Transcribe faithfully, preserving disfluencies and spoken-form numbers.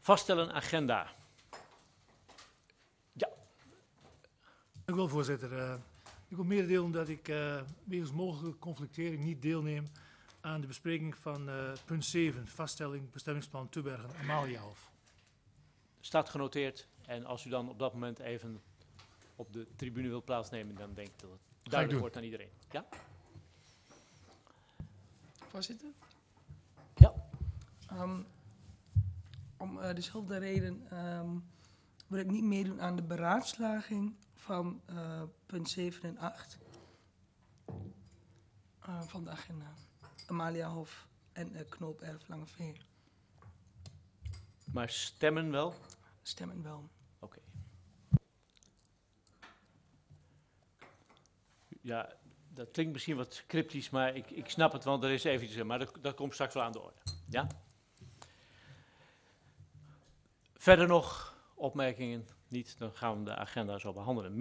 Vaststellen agenda. Ja. Dank u wel, voorzitter. Uh, ik wil mededelen dat ik uh, wegens mogelijke conflictering niet deelneem aan de bespreking van uh, punt zeven, vaststelling bestemmingsplan Tubbergen-Amaliahof. Staat genoteerd. En als u dan op dat moment even op de tribune wilt plaatsnemen, dan denk ik dat het duidelijk wordt aan iedereen. Ja? Voorzitter? Ja. Um, om uh, dezelfde reden um, wil ik niet meedoen aan de beraadslaging van uh, punt zeven en acht uh, van de agenda. Amaliahof en uh, Knoop-Erf Langeveer. Maar stemmen wel? Stemmen wel. Oké. Okay. Ja, dat klinkt misschien wat cryptisch, maar ik, ik snap het, want er is eventjes, maar dat, dat komt straks wel aan de orde. Ja? Verder nog opmerkingen? Niet, dan gaan we de agenda zo behandelen.